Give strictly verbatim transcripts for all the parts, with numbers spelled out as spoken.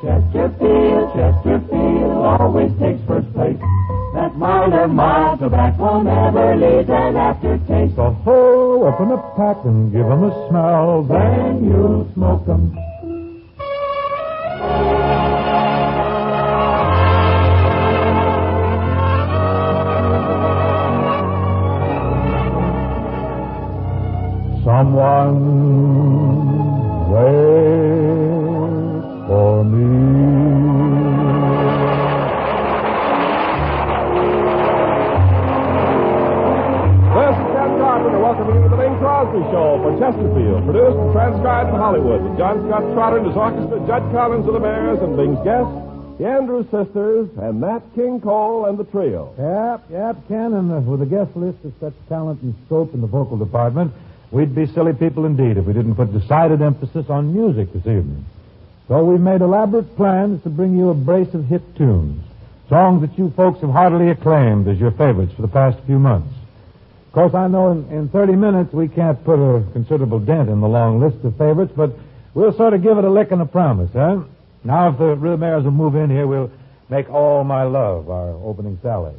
Chesterfield, Chesterfield always takes first place. That milder, mild tobacco never leaves an aftertaste. So ho, open a pack and give 'em a smell. Then you'll smoke 'em. Someone waits for me. This is Ken Carpenter welcoming you to the Bing Crosby Show for Chesterfield, produced and transcribed in Hollywood with John Scott Trotter and his orchestra, Judd Collins of the Bears, and Bing's guests, the Andrews Sisters, and Nat King Cole and the trio. Yep, yep, Ken, and uh, with a guest list of such talent and scope in the vocal department, we'd be silly people indeed if we didn't put decided emphasis on music this evening. So we've made elaborate plans to bring you a brace of hit tunes, songs that you folks have heartily acclaimed as your favorites for the past few months. Of course, I know in, in thirty minutes we can't put a considerable dent in the long list of favorites, but we'll sort of give it a lick and a promise, huh? Now, if the real mayors will move in here, we'll make All My Love our opening sally.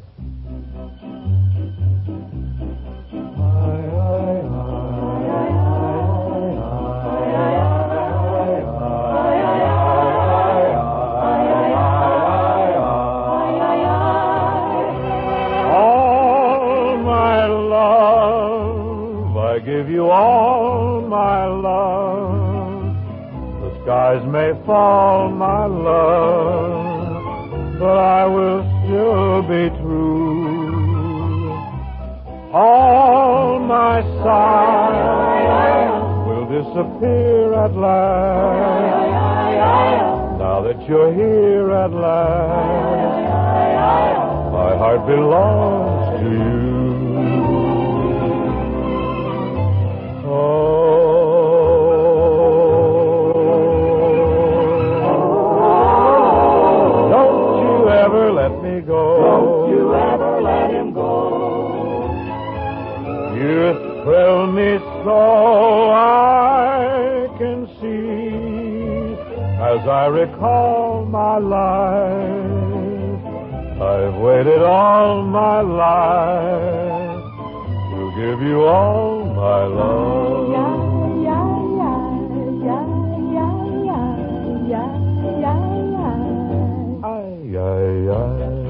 Give you all my love. The skies may fall, my love, but I will still be true. All my sighs will disappear at last. Now that you're here at last, my heart belongs to you. Thrill me so I can see as I recall my life. I've waited all my life to give you all my love. Yeah, yeah, yeah, yeah, yeah, yeah, yeah, yeah. Ay, ay, ay.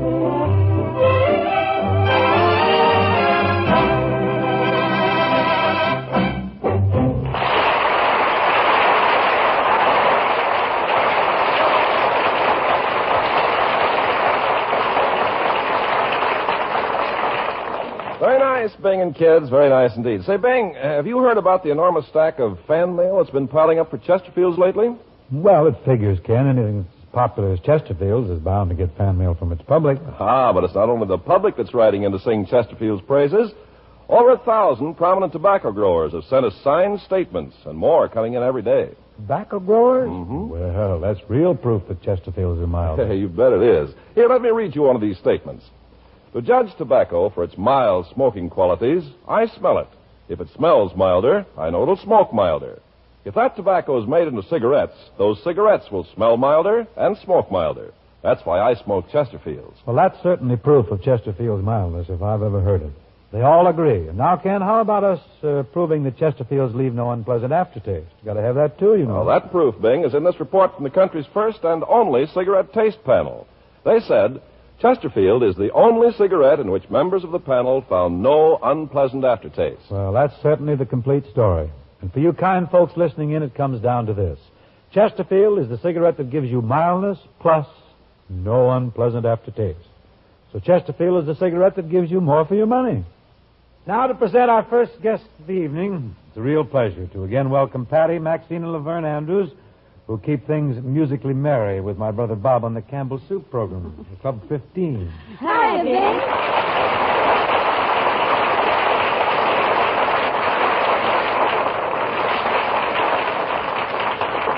Very nice, Bing and kids. Very nice indeed. Say, Bing, have you heard about the enormous stack of fan mail that's been piling up for Chesterfields lately? Well, it figures, Ken. Anything as popular as Chesterfield's is bound to get fan mail from its public. Ah, but it's not only the public that's writing in to sing Chesterfield's praises. Over a thousand prominent tobacco growers have sent us signed statements, and more coming in every day. Tobacco growers? Mm-hmm. Well, that's real proof that Chesterfield's are mild. Hey, you bet it is. Here, let me read you one of these statements. To judge tobacco for its mild smoking qualities, I smell it. If it smells milder, I know it'll smoke milder. If that tobacco is made into cigarettes, those cigarettes will smell milder and smoke milder. That's why I smoke Chesterfields. Well, that's certainly proof of Chesterfield's mildness, if I've ever heard it. They all agree. And now, Ken, how about us uh, proving that Chesterfields leave no unpleasant aftertaste? You got to have that, too, you know. Well, that proof, Bing, is in this report from the country's first and only cigarette taste panel. They said Chesterfield is the only cigarette in which members of the panel found no unpleasant aftertaste. Well, that's certainly the complete story. And for you kind folks listening in, it comes down to this. Chesterfield is the cigarette that gives you mildness plus no unpleasant aftertaste. So Chesterfield is the cigarette that gives you more for your money. Now to present our first guest of the evening, it's a real pleasure to again welcome Patty, Maxine, and Laverne Andrews, who'll keep things musically merry with my brother Bob on the Campbell Soup program, Club fifteen. Hi, Bing.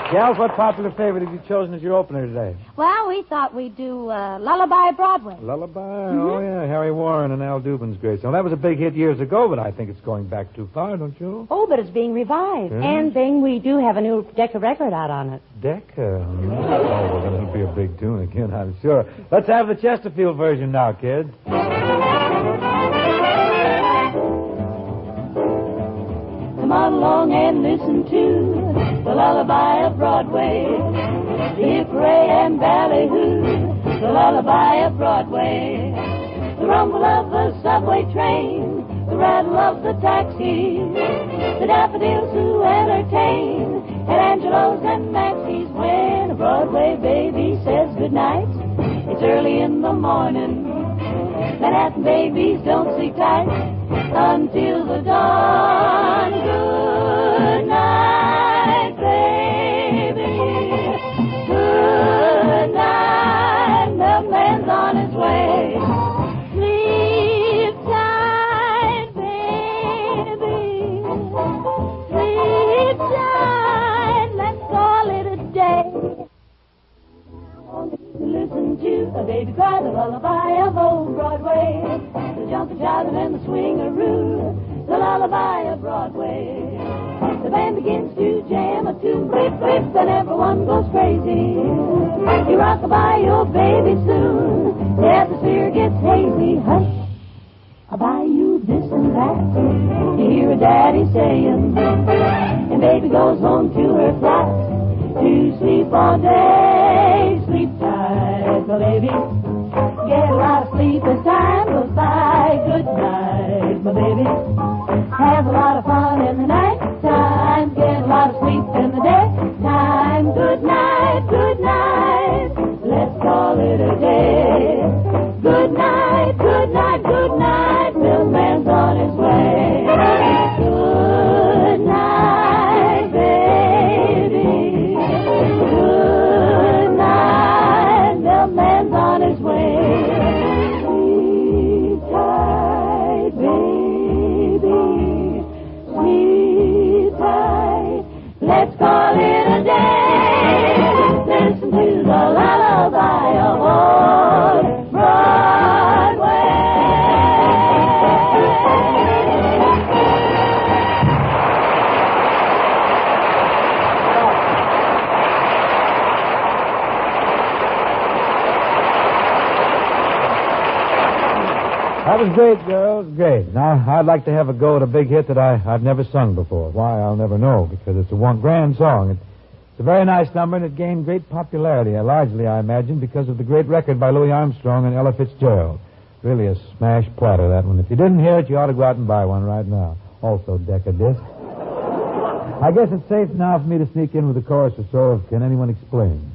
Gals, what popular favorite have you chosen as your opener today? Well, we thought we'd do uh, Lullaby Broadway. Lullaby? Mm-hmm. Oh, yeah. Harry Warren and Al Dubin's great song. That was a big hit years ago, but I think it's going back too far, don't you? Oh, but it's being revived. Yeah. And, Bing, we do have a new Decca record out on it. Decca? Oh, well, then it'll be a big tune again, I'm sure. Let's have the Chesterfield version now, kids. Come on along and listen to the lullaby of Broadway. The hip-hooray and ballyhoo, the lullaby of Broadway. The rumble of the subway train, the rattle of the taxi, the daffodils who entertain at Angelo's and Maxie's. When a Broadway baby says goodnight, it's early in the morning. Manhattan babies don't sleep tight until the dawn. Good night, baby. Good night. Milkman's on his way. Sleep tight, baby. Sleep tight. Let's call it a day. Listen to a baby cry, the lullaby of old Broadway. The jumping, shouting, and the swing-a-roo, the lullaby of Broadway. The band begins to jam a tune, flip, flip, and everyone goes crazy. You rock-a-bye your baby soon, the atmosphere gets hazy. Hush, I'll buy you this and that, you hear a daddy saying, and baby goes home to her flat to sleep all day. Sleep tight, my baby. Get a lot of sleep as time goes by. Good night, my baby. Have a lot of fun in the night time. Get a lot of sleep in the daytime. Good night, good night. Let's call it a day. Good night, good night, good night. Milkman's on his way. Good night, baby. Good night. Milkman's on his way. Sleep tight, baby. Sleep tight. Let's call it a day. Listen to the lullaby of old Broadway. That was great, girls. Great. Now, I'd like to have a go at a big hit that I, I've never sung before. Why, I'll never know, because it's a one grand song. It, it's a very nice number, and it gained great popularity, uh, largely, I imagine, because of the great record by Louis Armstrong and Ella Fitzgerald. Really a smash platter, that one. If you didn't hear it, you ought to go out and buy one right now. Also, Decca disc. I guess it's safe now for me to sneak in with a chorus or so of Can Anyone Explain?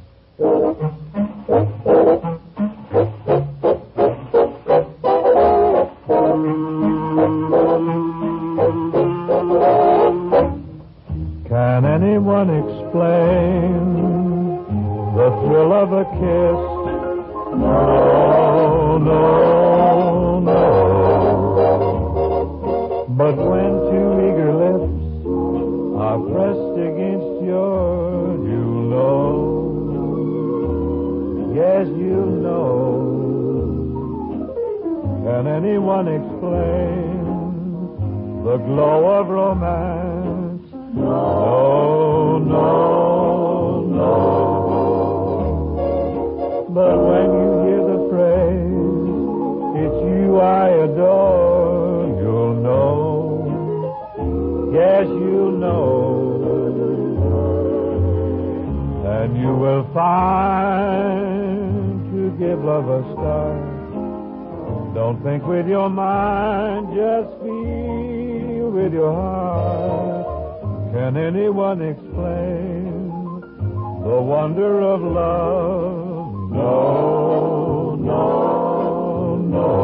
Can anyone explain the thrill of a kiss? No, no, no. But when two eager lips are pressed against yours, you know. Yes, you know. Can anyone explain the glow of romance? No, no, no. But when you hear the phrase, it's you I adore, you'll know. Yes, you'll know. And you will find to give love a start. Don't think with your mind, just feel with your heart. Can anyone explain the wonder of love? No, no, no.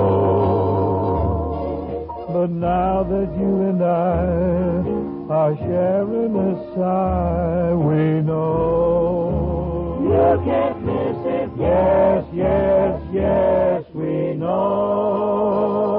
But now that you and I are sharing a sigh, we know. You can't miss it. Yes, yes, yes, we know.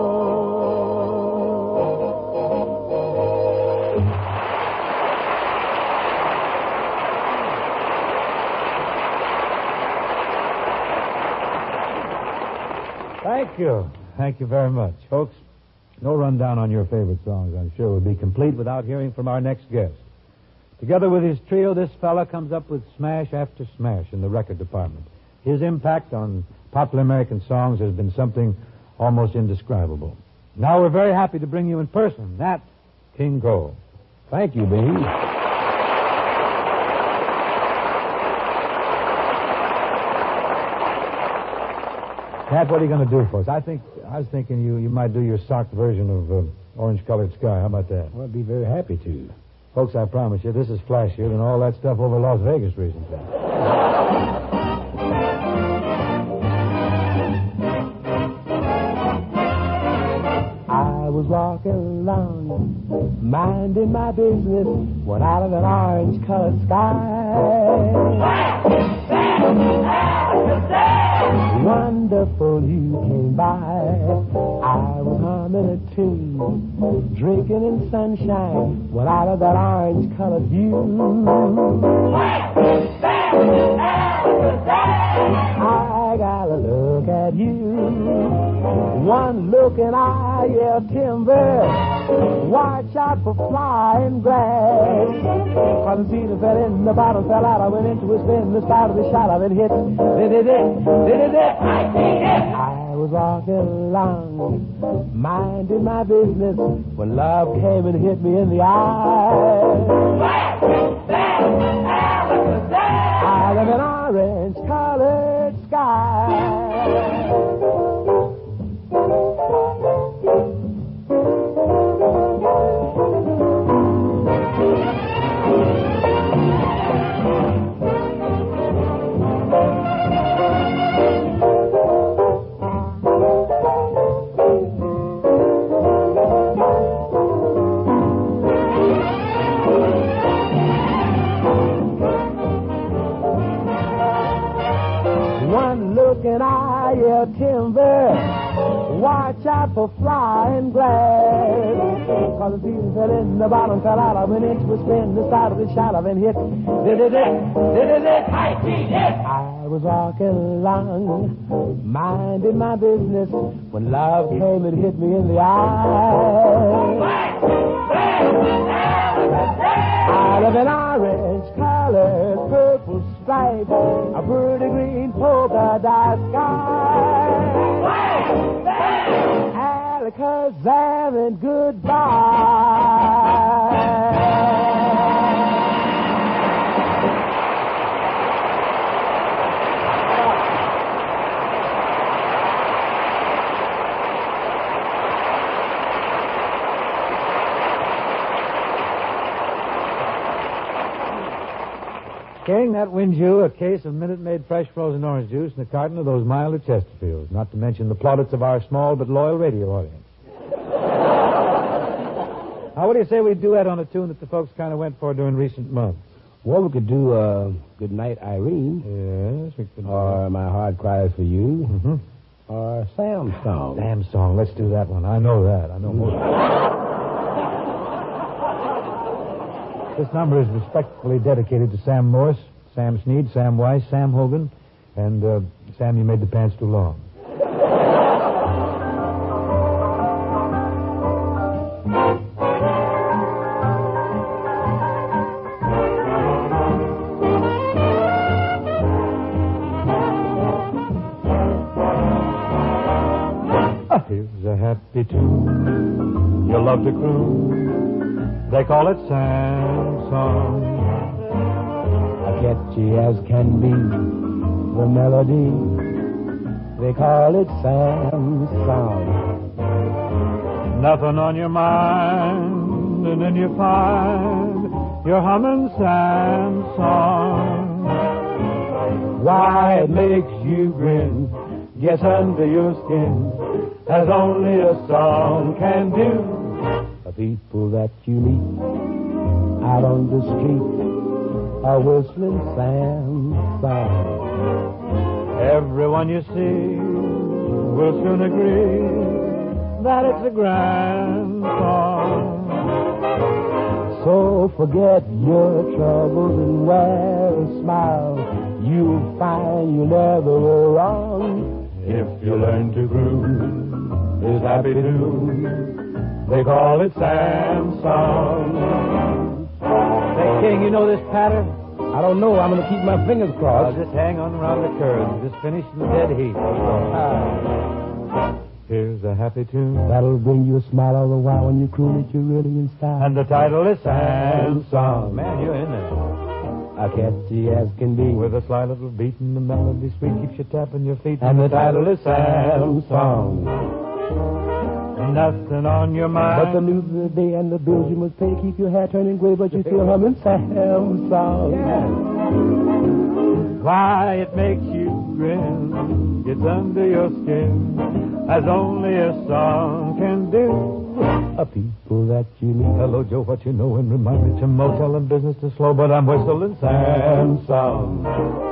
Thank you. Thank you very much. Folks, no rundown on your favorite songs, I'm sure, would be complete without hearing from our next guest. Together with his trio, this fella comes up with smash after smash in the record department. His impact on popular American songs has been something almost indescribable. Now we're very happy to bring you in person, Nat King Cole. Thank you, B. Nat, what are you going to do for us? I think I was thinking you, you might do your sock version of uh, Orange Colored Sky. How about that? Well, I'd be very happy to. Folks, I promise you, this is flashier than all that stuff over Las Vegas recently. I was walking along, minding my business, when out of an orange-colored sky, wonderful you came by. I was humming a tune, drinking in sunshine, when out of that orange-colored view, I got a look at you. One look and I yell timber. Watch out for flying glass. Cause the cedar fell in, the bottom fell out. I went into a spin, the start of the shot, I've been hit. Did it, did it, did it, I was walking along, minding my business, when love came and hit me in the eye. I live in orange-colored sky. And I hear timber, watch out for flying glass. Cause the season fell in, the bottom fell out. I went into a spin, the side of the shot, I've been hit. Did it, did it, did it, I was walking along, minding my business, when love came and hit me in the eye. I live in orange-colored, purple stripe, a pretty green polka dot sky. Alakazam and goodbye. King, that wins you a case of Minute Maid fresh frozen orange juice and a carton of those milder Chesterfields, not to mention the plaudits of our small but loyal radio audience. Now, what do you say we duet on a tune that the folks kind of went for during recent months? Well, we could do uh, Good Night, Irene. Yes, we could. Or My Heart Cries for You. Mm-hmm. Or Sam's Song. Sam's Song. Let's do that one. I know that. I know most of it. This number is respectfully dedicated to Sam Morse, Sam Sneed, Sam Weiss, Sam Hogan, and uh, Sam, you made the pants too long. Here's a happy tune you love to croon. They call it Sam's Song. Catchy as can be, the melody, they call it Sam's Song. Nothing on your mind, and then you find you're humming Sam's Song. Why, it makes you grin, gets under your skin, as only a song can do. The people that you meet out on the street are whistling Sam's song. Everyone you see will soon agree that it's a grand song. So forget your troubles and wear a smile. You'll find you never were wrong. if you learn to groove this happy tune. They call it Samsung. Say, King, you know this pattern? I don't know. I'm going to keep my fingers crossed. I'll just hang on around the curve. Just finish the dead heat. Ah. Here's a happy tune. That'll bring you a smile all the while when you croon it, you're really in style. And the title is Samsung. Man, you're in there. A catchy as can be. With a sly little beat and the melody sweet keeps you tapping your feet. And the title is Samsung. Nothing on your mind. But the news of the day and the bills you must pay keep your hair turning gray, but you still humming Samsung. Yeah. Why, it makes you grin. Gets under your skin, as only a song can do. A people that you meet. Hello, Joe, what you know? And remind me to motel and business is slow, but I'm whistling Samsung.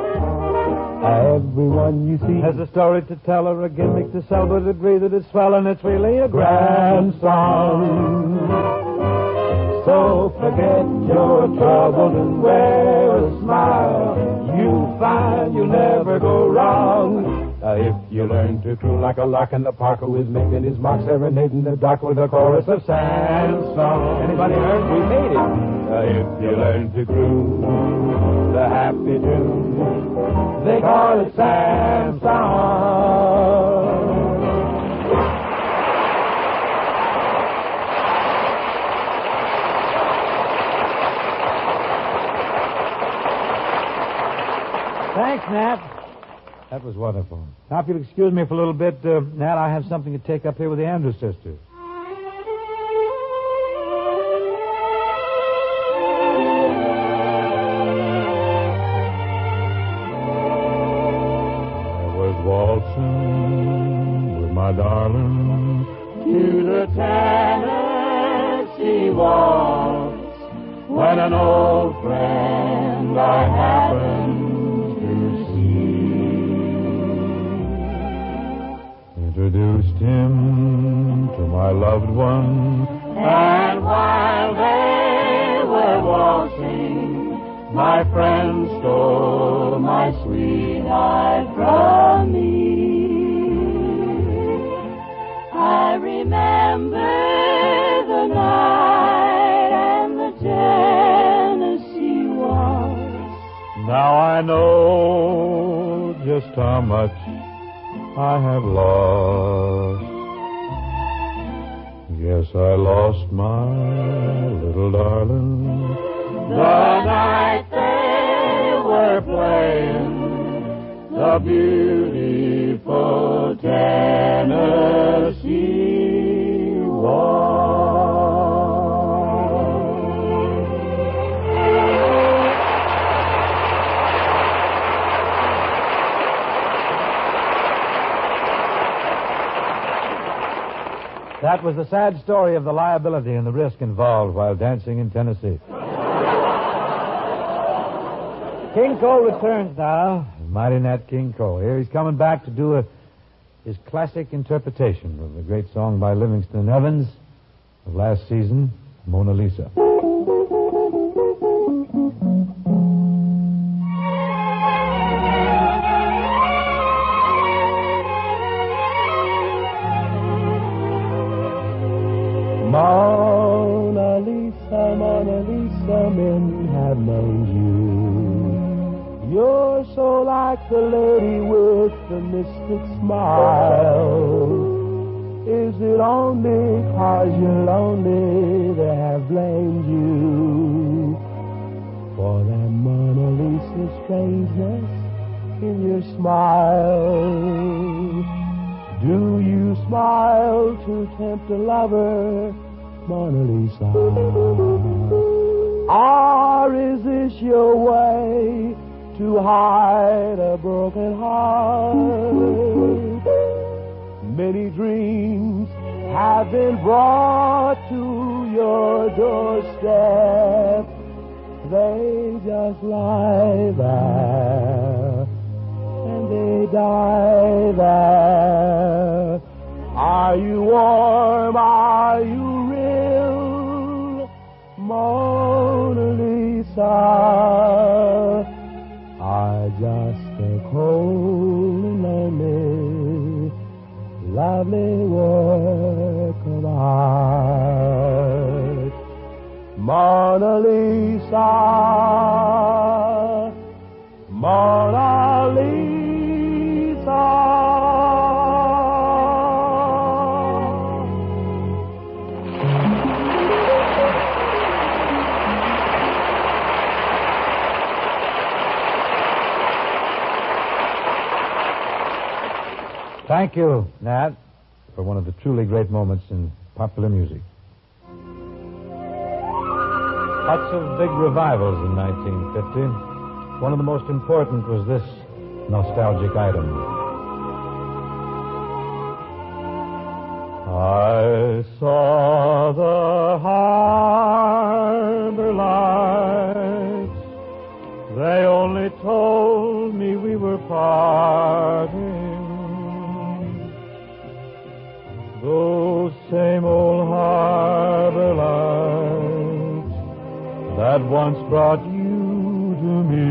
Everyone you see has a story to tell or a gimmick to sell, but agree that it's swell and it's really a grand song. So forget your troubles and wear a smile. You'll find you'll never go wrong. Uh, if you learn to croon like a lark in the park who is making his mark, serenading the dark with a chorus of Samsung. Anybody heard? We made it. Uh, if you learn to croon the happy tune, they call it Samsung. Thanks, Nat. That was wonderful. Now, if you'll excuse me for a little bit, uh, Nat, I have something to take up here with the Andrews sisters. I was waltzing with my darling to the Tennessee waltz when an old friend I happened introduced him to my loved one, and while they were waltzing, my friend stole my sweetheart from me. I remember the night and the Tennessee waltz. Now I know just how much I have lost. Yes, I lost my little darling the night they were playing the beautiful Tennessee waltz. That was the sad story of the liability and the risk involved while dancing in Tennessee. King Cole returns now. Mighty Nat King Cole. Here he's coming back to do a, his classic interpretation of the great song by Livingston Evans of last season, Mona Lisa. Mona Lisa, Mona Lisa, men have known you. You're so like the lady with the mystic smile. Is it only 'cause you're lonely they have blamed you for that Mona Lisa strangeness in your smile? Do you smile to tempt a lover, Mona Lisa? Or is this your way to hide a broken heart? Many dreams have been brought to your doorstep. They just lie there and they die there. Are you warm? Are you real, Mona Lisa? are just a cold and lonely, lovely work of art. Mona Lisa, Mona Lisa. Thank you, Nat, for one of the truly great moments in popular music. Lots of big revivals in nineteen fifty. One of the most important was this nostalgic item. I saw the harbor lights. They only told me we were parting. Those same old harbor lights that once brought you to me.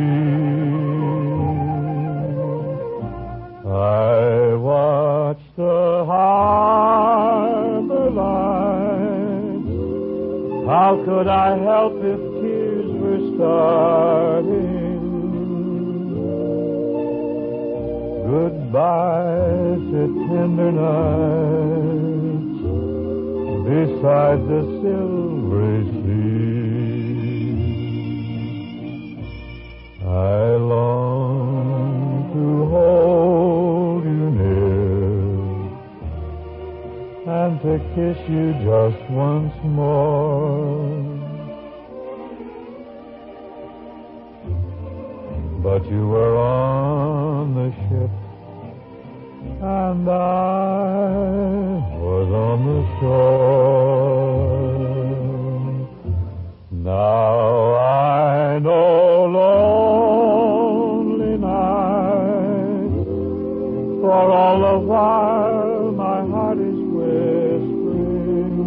I watched the harbor lights. How could I help if tears were starting? Goodbye to tender nights beside the silvery sea. I long to hold you near and to kiss you just once more. But you were on the ship and I was on the shore. Now I know lonely nights, for all the while my heart is whispering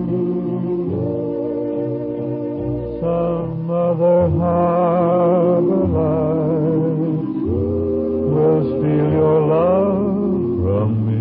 some other harbor lights will steal your love from me.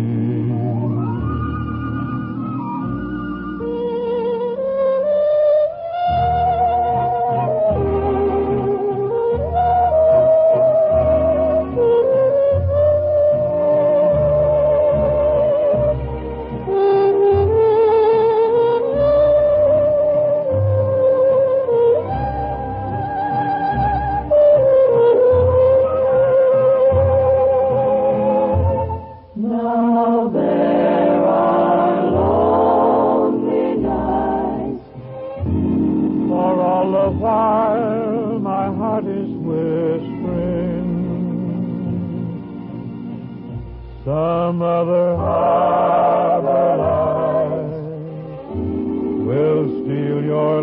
Some other harbor lights will steal your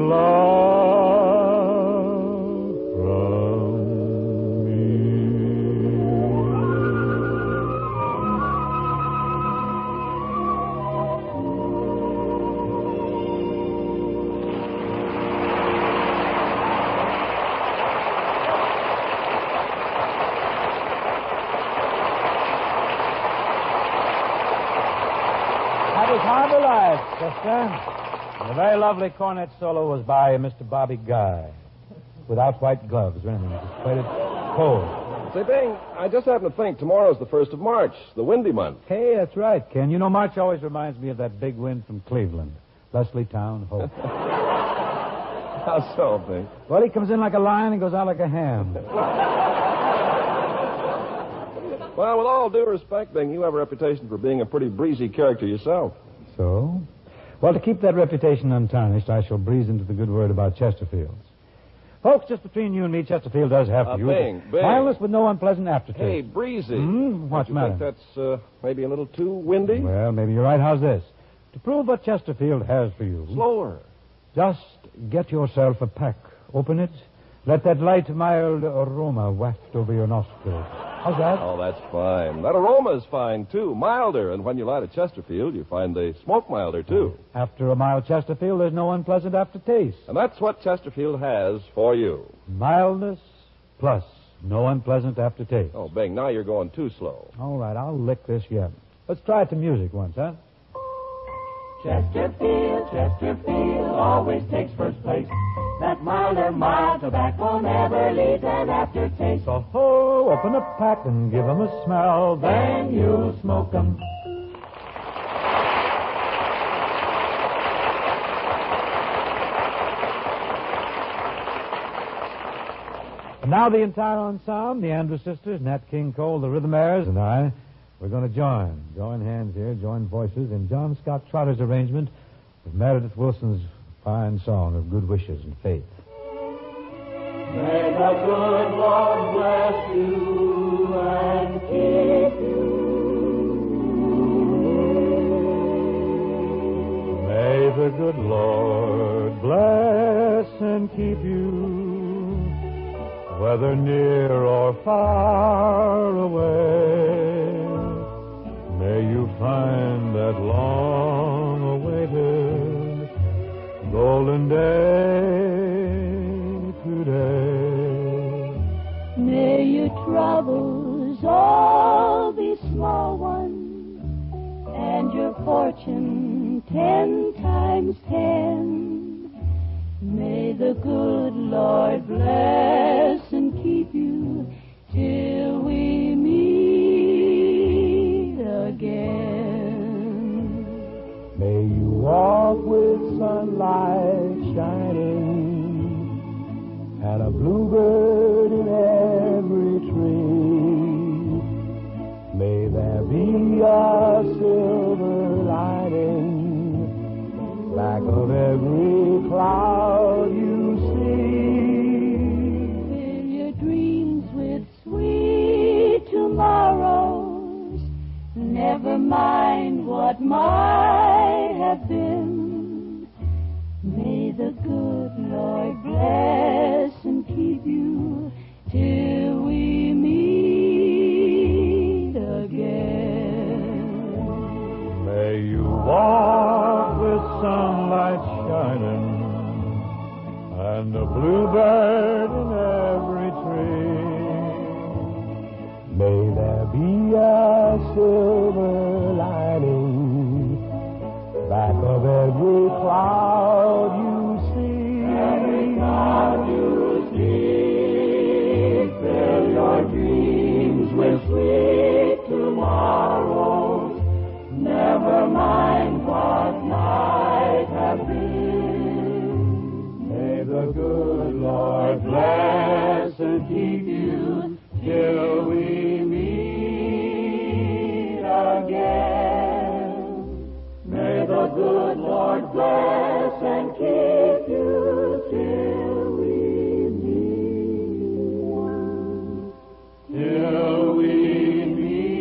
love from me. Harbor Lights, Chester. The very lovely cornet solo was by Mister Bobby Guy, without white gloves or anything. Just played it cold. Say, Bing, I just happen to think tomorrow's the first of March, the windy month. Hey, that's right, Ken. You know, March always reminds me of that big wind from Cleveland. Leslie Town, Hope. How so, Bing? Well, he comes in like a lion and goes out like a ham. Well, with all due respect, Bing, you have a reputation for being a pretty breezy character yourself. So? Well, to keep that reputation untarnished, I shall breeze into the good word about Chesterfields. Folks, just between you and me, Chesterfield does have Uh, for you. Bing, Bing. Mildness with no unpleasant aftertaste. Hey, breezy. Hmm? What's Don't you matter? think that's uh, maybe a little too windy? Well, maybe you're right. How's this? To prove what Chesterfield has for you, Slower. just get yourself a pack. Open it. Let that light, mild aroma waft over your nostrils. How's that? Oh, that's fine. That aroma's fine, too. Milder. And when you light a Chesterfield, you find they smoke milder, too. After a mild Chesterfield, there's no unpleasant aftertaste. And that's what Chesterfield has for you. Mildness plus No unpleasant aftertaste. Oh, Bing, now you're going too slow. All right, I'll lick this yet. Let's try it to music once, huh? Chesterfield, Chesterfield always takes first place. That milder, mild tobacco never leaves an aftertaste. So, ho, open a pack and give 'em a smell. Then you'll smoke 'em. And now the entire ensemble, the Andrews Sisters, Nat King Cole, the Rhythmaires, and I, we're going to join, join hands here, join voices in John Scott Trotter's arrangement of Meredith Wilson's fine song of good wishes and faith. May the good Lord bless you and keep you. May the good Lord bless and keep you, whether near or far away. May you find that long-awaited golden day today. May your troubles all be small ones, and your fortune ten times ten. May the good Lord bless and keep you till we meet again. May you walk with sunlight shining and a bluebird in every tree. May there be a silver lining back of every cloud you see. Fill your dreams with sweet tomorrows. Never mind what might have been. May the good Lord bless and keep you till we meet again. May you walk with sunlight shining and a bluebird in every tree. May there be a silver lining back of every cloud you see. Every cloud you see. Fill your dreams with sweet tomorrows. Never mind what might have been. May the good Lord bless and keep you till we meet again. May the good Lord bless and keep you till we meet. Till we meet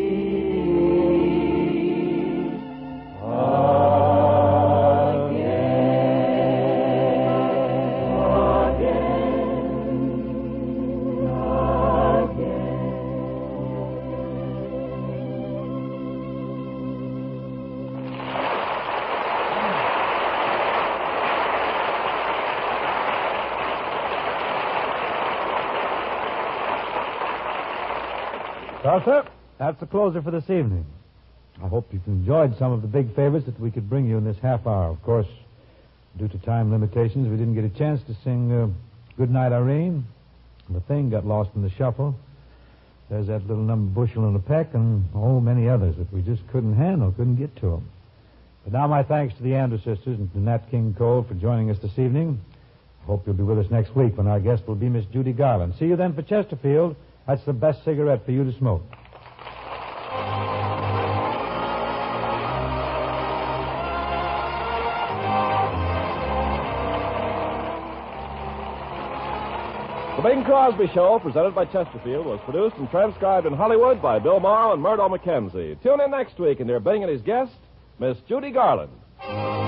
Well, sir, that's the closer for this evening. I hope you've enjoyed some of the big favors that we could bring you in this half hour. Of course, due to time limitations, we didn't get a chance to sing uh, Good Night, Irene. The thing got lost in the shuffle. There's that little number Bushel and a Peck, and oh, many others that we just couldn't handle, couldn't get to them. But now my thanks to the Andrews Sisters and to Nat King Cole for joining us this evening. I hope you'll be with us next week when our guest will be Miss Judy Garland. See you then for Chesterfield. That's the best cigarette for you to smoke. The Bing Crosby Show, presented by Chesterfield, was produced and transcribed in Hollywood by Bill Morrow and Murdo McKenzie. Tune in next week and hear Bing and his guest, Miss Judy Garland.